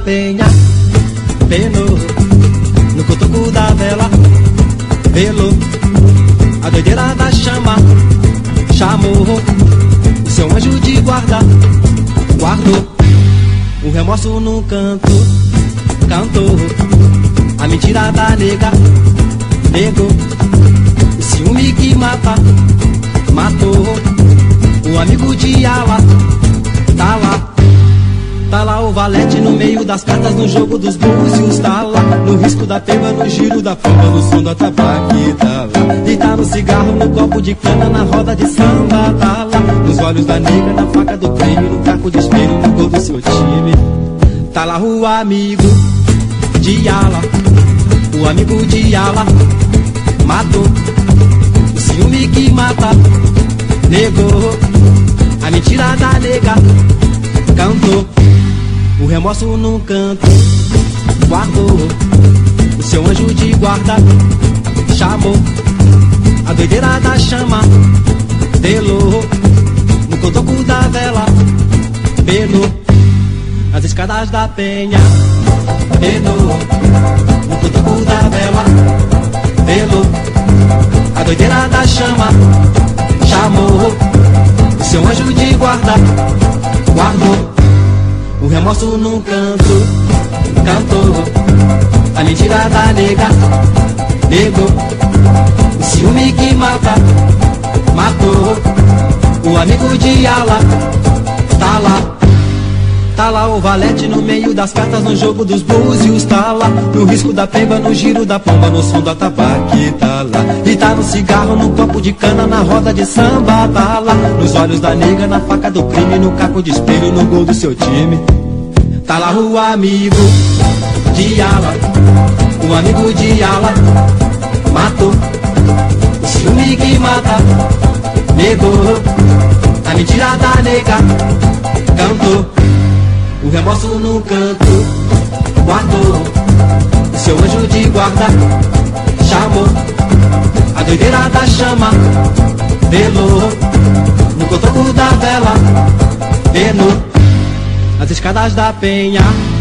penha, penou, no cotoco da vela, velou, a doideira da chama, chamou, o seu anjo de guarda, guardou, o remorso no canto, cantou, a mentira da nega, negou, o ciúme que mata, matou, o amigo de ala, tá lá. Tá lá o valete no meio das cartas, no jogo dos búzios, tá lá. No risco da peba, no giro da pomba, no som do atabaque, tá lá. E tá no cigarro, no copo de cana, na roda de samba, tá lá. Nos olhos da negra, na faca do crime, no caco de espelho, no gol do seu time. Tá lá o amigo de ala, o amigo de ala, matou. O ciúme que mata, negou, a mentira da nega, cantou. O remorso no canto, guardou, o seu anjo de guarda, chamou, a doideira da chama, delou, no cotoco da vela, penou, nas escadas da penha, penou, no cotoco da vela, delou, a doideira da chama, chamou, o seu anjo de guarda, guardou. O remorso no canto, cantou, a mentira da nega, negou, o ciúme que mata, matou, o amigo de ala, tá lá. Tá lá o valete no meio das cartas, no jogo dos búzios, tá lá. No risco da pemba, no giro da pomba, no som do atabaque, tá lá. E tá no cigarro, no copo de cana, na roda de samba, tá lá. Nos olhos da nega, na faca do crime, no caco de espelho, no gol do seu time. Tá lá o amigo de ala, o amigo de ala, matou, o ciúme que mata, negou, a mentira da nega, cantou. O remorso no canto, guardou, o seu anjo de guarda, chamou, a doideira da chama, velou, no cotoco da vela, penou, nas escadas da penha.